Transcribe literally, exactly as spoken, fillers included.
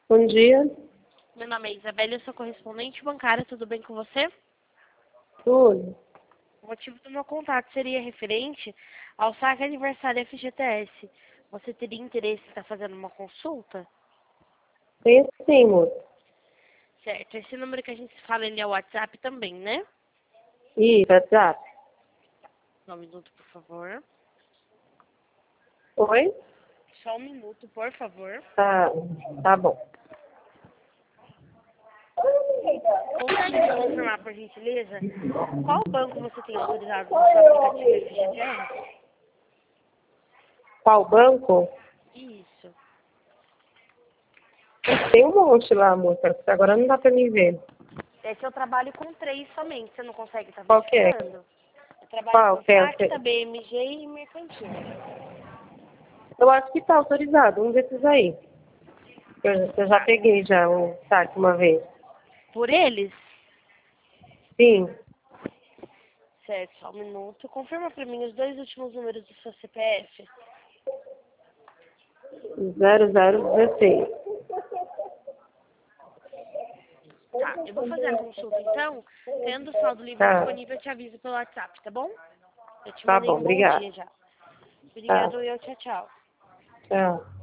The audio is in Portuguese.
Bom dia. Meu nome é Isabela, eu sou correspondente bancária, tudo bem com você? Tudo. O motivo do meu contato seria referente ao saque aniversário F G T S. Você teria interesse em estar fazendo uma consulta? Tem sim, moço. Certo, esse número que a gente fala, ele é o WhatsApp também, né? Isso, WhatsApp. Só um minuto, por favor. Oi? Só um minuto, por favor. Tá, tá bom. Consegue me confirmar, por gentileza, qual banco você tem autorizado no seu aplicativo F G T S? Qual banco? Isso. Tem um monte lá, moça. Agora não dá pra me ver. É que eu trabalho com três somente, você não consegue estar Qual que é? verificando? Eu trabalho Qual com que é? Facta, B M G e Mercantil. Eu acho que tá autorizado, um desses aí. Eu, eu já peguei já um saque uma vez. Por eles? Sim, Certo, só um minuto. Confirma pra mim os dois últimos números do seu C P F. zero zero dezesseis. Tá, eu vou fazer a consulta então. Tendo o saldo livre Tá, disponível, eu te aviso pelo WhatsApp, tá bom? Eu te tá mandei bom, um bom obrigada. dia já. Tá, Obrigado e eu tchau, tchau. tchau.